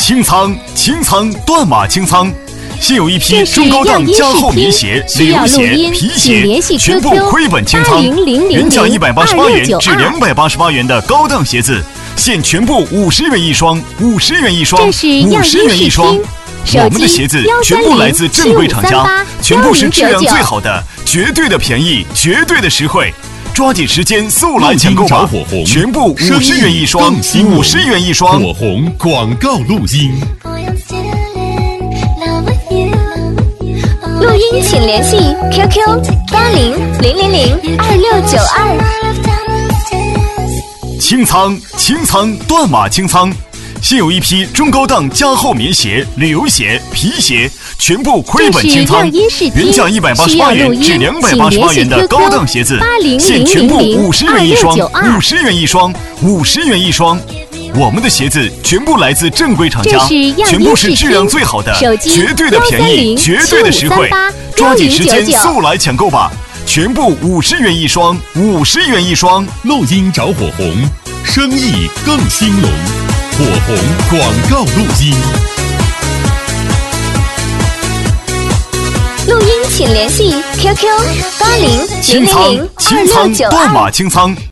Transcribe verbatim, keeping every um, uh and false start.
清仓，清仓，断码清仓。现有一批中高档加厚棉鞋、旅游鞋、皮鞋，全部亏本清仓，原价一百八十八元至两百八十八元的高档鞋子，现全部五十元一双，五十元一双，五十元一双。我们的鞋子全部来自正规厂家，全部是质量最好的，绝对的便宜，绝对的实惠。抓紧时间速来抢购吧！全部五十元一双，五十元一双。 火红广告录音。 录音请联系 Q Q 八零零零零二六九二。 清仓，清仓，断码清仓。现有一批中高档加厚棉鞋、旅游鞋、皮鞋，全部亏本清仓，原价一百八十八元至两百八十八元的高档鞋子，现全部五十元一双，五十元一双，五十元一双。我们的鞋子全部来自正规厂家，全部是质量最好的，绝对的便宜，绝对的实惠。抓紧时间速来抢购吧！全部五十元一双，五十元一双。 录音找火红，生意更兴隆。火红广告录音。 录音请联系 Q Q 八零零零零二六九二。 断码清仓。